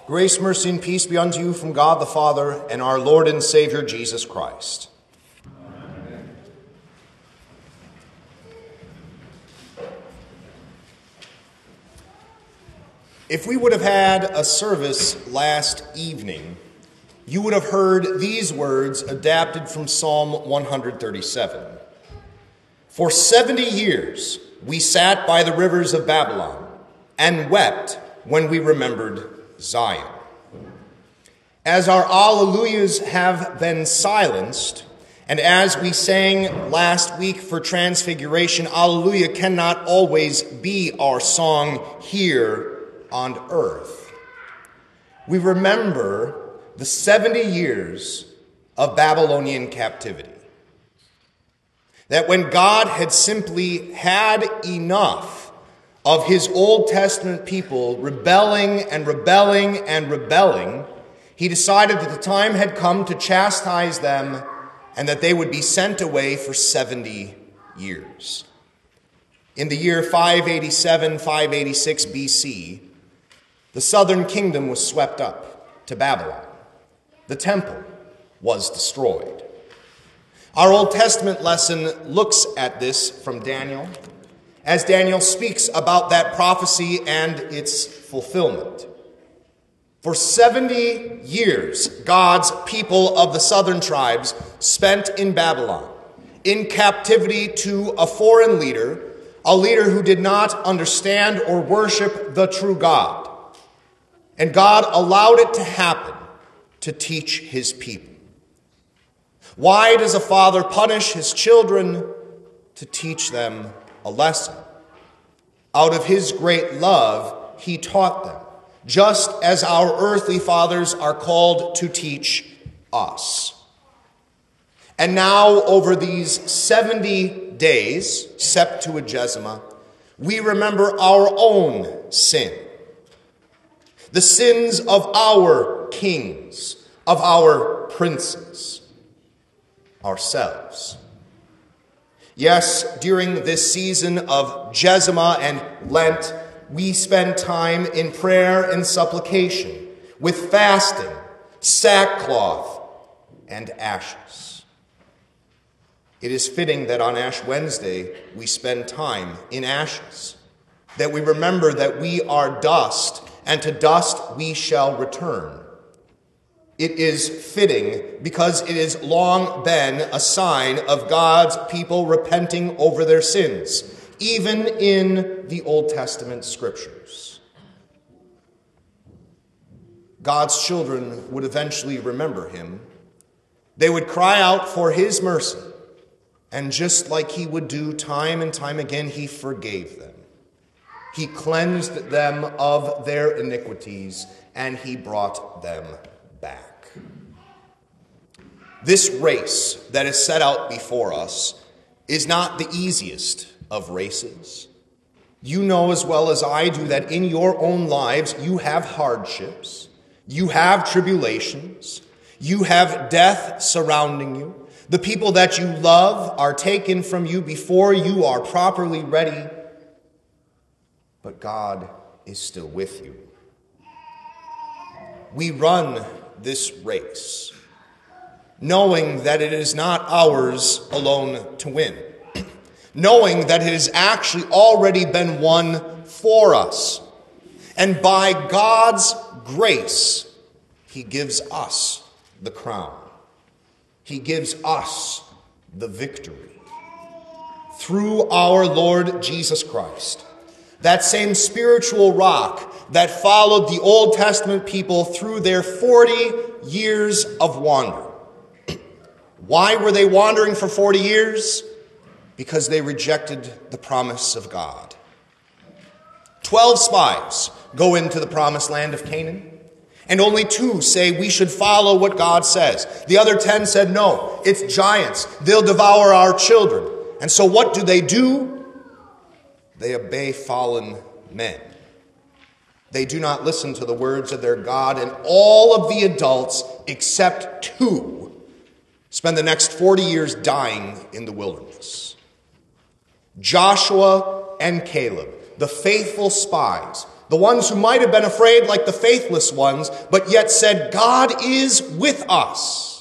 Grace, mercy, and peace be unto you from God the Father and our Lord and Savior Jesus Christ. Amen. If we would have had a service last evening, you would have heard these words adapted from Psalm 137. For 70 years we sat by the rivers of Babylon and wept when we remembered Zion. As our alleluias have been silenced, and as we sang last week for Transfiguration, Alleluia cannot always be our song here on earth. We remember the 70 years of Babylonian captivity. That when God had simply had enough of his Old Testament people rebelling and rebelling and rebelling, he decided that the time had come to chastise them and that they would be sent away for 70 years. In the year 586 BC, the southern kingdom was swept up to Babylon. The temple was destroyed. Our Old Testament lesson looks at this from Daniel, as Daniel speaks about that prophecy and its fulfillment. For 70 years, God's people of the southern tribes spent in Babylon, in captivity to a foreign leader, a leader who did not understand or worship the true God. And God allowed it to happen to teach his people. Why does a father punish his children? To teach them a lesson. Out of his great love, he taught them, just as our earthly fathers are called to teach us. And now, over these 70 days, Septuagesima, we remember our own sin. The sins of our kings, of our princes, ourselves. Yes, during this season of Jesima and Lent, we spend time in prayer and supplication, with fasting, sackcloth, and ashes. It is fitting that on Ash Wednesday we spend time in ashes, that we remember that we are dust, and to dust we shall return. It is fitting because it has long been a sign of God's people repenting over their sins, even in the Old Testament scriptures. God's children would eventually remember him. They would cry out for his mercy, and just like he would do time and time again, he forgave them. He cleansed them of their iniquities, and he brought them back. This race that is set out before us is not the easiest of races. You know as well as I do that in your own lives you have hardships, you have tribulations, you have death surrounding you. The people that you love are taken from you before you are properly ready, but God is still with you. We run this race, knowing that it is not ours alone to win, knowing that it has actually already been won for us. And by God's grace, he gives us the crown. He gives us the victory through our Lord Jesus Christ. That same spiritual rock that followed the Old Testament people through their 40 years of wandering. Why were they wandering for 40 years? Because they rejected the promise of God. 12 spies go into the promised land of Canaan, and only 2 say we should follow what God says. The other 10 said, no, it's giants. They'll devour our children. And so what do? They obey fallen men. They do not listen to the words of their God, and all of the adults, except 2, spend the next 40 years dying in the wilderness. Joshua and Caleb, the faithful spies, The ones who might have been afraid like the faithless ones, but yet said, God is with us.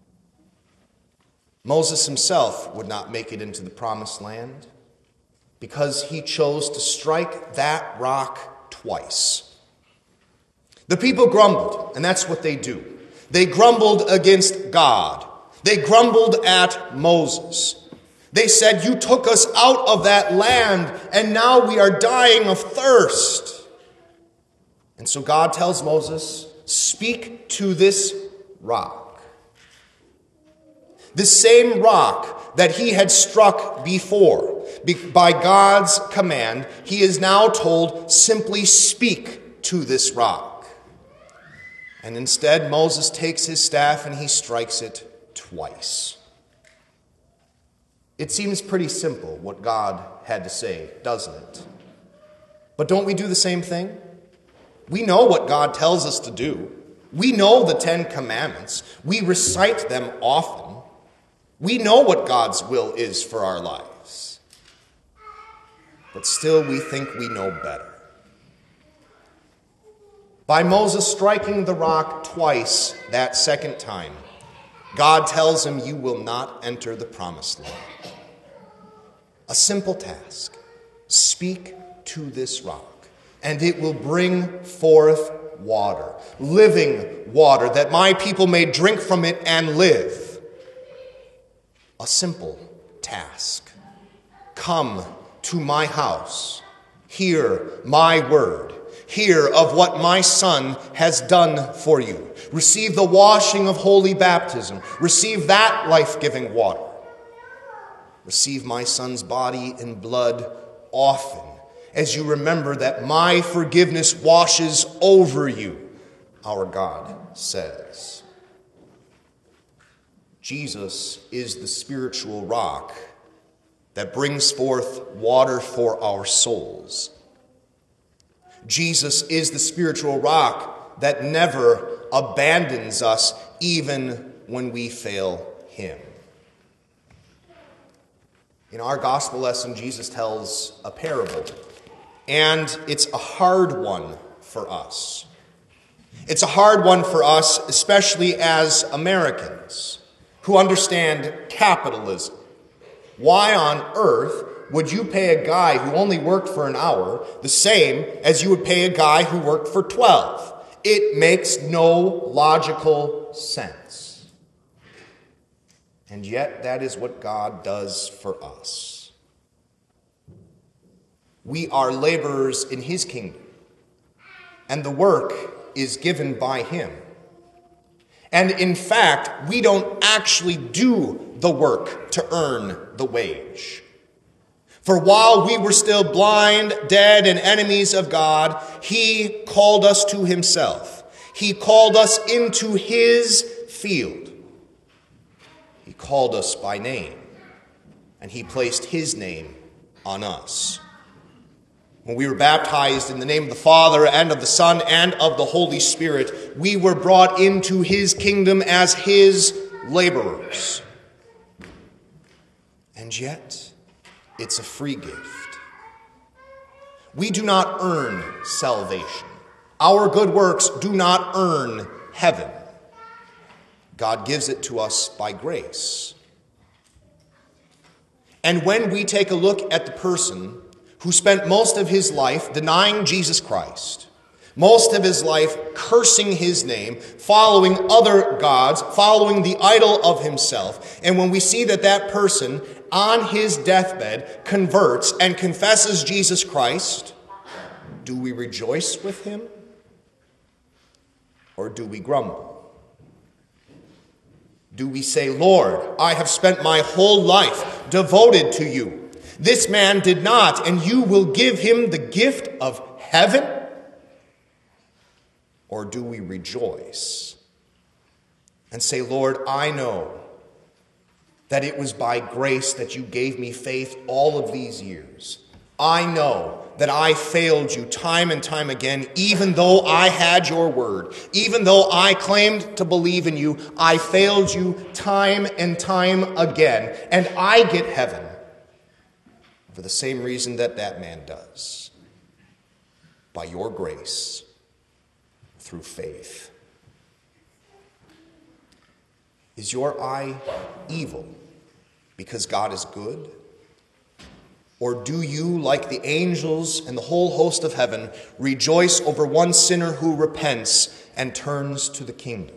Moses himself would not make it into the promised land because he chose to strike that rock twice. The people grumbled, and that's what they do. They grumbled against God. They grumbled at Moses. They said, you took us out of that land, and now we are dying of thirst. And so God tells Moses, speak to this rock. The same rock that he had struck before, by God's command, he is now told, simply speak to this rock. And instead, Moses takes his staff and he strikes it twice. It seems pretty simple what God had to say, doesn't it? But don't we do the same thing? We know what God tells us to do. We know the 10 Commandments. We recite them often. We know what God's will is for our lives. But still we think we know better. By Moses striking the rock twice that second time, God tells him, you will not enter the promised land. A simple task. Speak to this rock, and it will bring forth water, living water, that my people may drink from it and live. A simple task. Come to my house. Hear my word. Hear of what my Son has done for you. Receive the washing of holy baptism. Receive that life-giving water. Receive my Son's body and blood often, as you remember that my forgiveness washes over you, our God says. Jesus is the spiritual rock that brings forth water for our souls. Jesus is the spiritual rock that never abandons us even when we fail him. In our gospel lesson, Jesus tells a parable, and it's a hard one for us. It's a hard one for us, especially as Americans who understand capitalism. Why on earth would you pay a guy who only worked for an hour the same as you would pay a guy who worked for 12? It makes no logical sense. And yet, that is what God does for us. We are laborers in his kingdom, and the work is given by him. And in fact, we don't actually do the work to earn the wage. For while we were still blind, dead, and enemies of God, he called us to himself. He called us into his field. He called us by name, and he placed his name on us. When we were baptized in the name of the Father and of the Son and of the Holy Spirit, we were brought into his kingdom as his laborers. And yet, it's a free gift. We do not earn salvation. Our good works do not earn heaven. God gives it to us by grace. And when we take a look at the person who spent most of his life denying Jesus Christ, most of his life cursing his name, following other gods, following the idol of himself, and when we see that that person on his deathbed converts and confesses Jesus Christ, do we rejoice with him? Or do we grumble? Do we say, Lord, I have spent my whole life devoted to you. This man did not, and you will give him the gift of heaven? Or do we rejoice and say, Lord, I know that it was by grace that you gave me faith all of these years. I know that I failed you time and time again, even though I had your word. Even though I claimed to believe in you, I failed you time and time again. And I get heaven for the same reason that that man does. by your grace through faith. Is your eye evil because God is good? Or do you, like the angels and the whole host of heaven, rejoice over one sinner who repents and turns to the kingdom?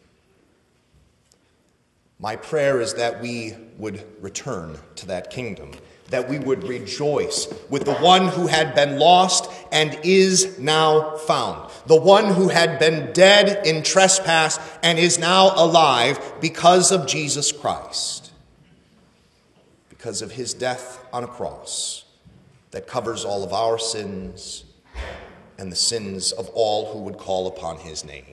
My prayer is that we would return to that kingdom, that we would rejoice with the one who had been lost and is now found, the one who had been dead in trespass and is now alive because of Jesus Christ, because of his death on a cross that covers all of our sins and the sins of all who would call upon his name.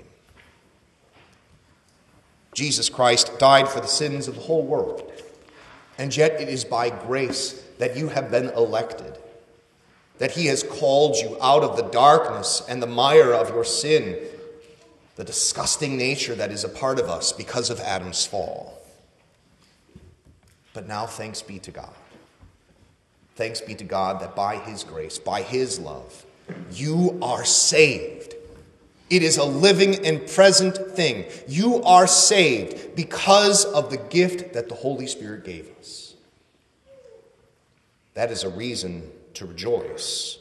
Jesus Christ died for the sins of the whole world, and yet it is by grace that you have been elected, that he has called you out of the darkness and the mire of your sin, the disgusting nature that is a part of us because of Adam's fall. But now thanks be to God. Thanks be to God that by his grace, by his love, you are saved. It is a living and present thing. You are saved because of the gift that the Holy Spirit gave us. That is a reason to rejoice.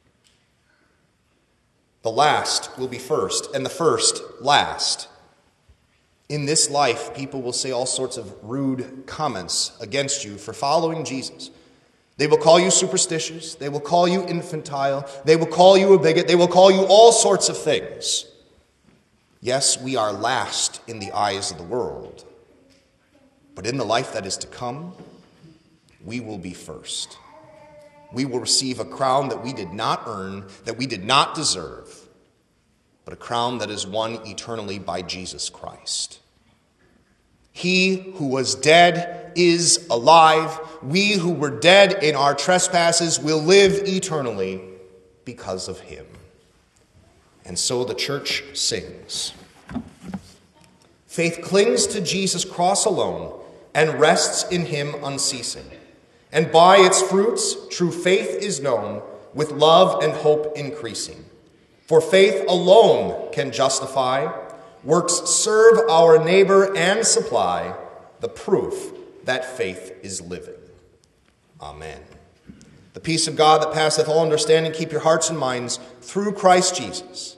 The last will be first, and the first last. In this life, people will say all sorts of rude comments against you for following Jesus. They will call you superstitious. They will call you infantile. They will call you a bigot. They will call you all sorts of things. Yes, we are last in the eyes of the world. But in the life that is to come, we will be first. We will receive a crown that we did not earn, that we did not deserve, but a crown that is won eternally by Jesus Christ. He who was dead is alive. We who were dead in our trespasses will live eternally because of him. And so the church sings. Faith clings to Jesus' cross alone and rests in him unceasing. And by its fruits, true faith is known, with love and hope increasing. For faith alone can justify, works serve our neighbor and supply, the proof that faith is living. Amen. The peace of God that passeth all understanding, keep your hearts and minds through Christ Jesus.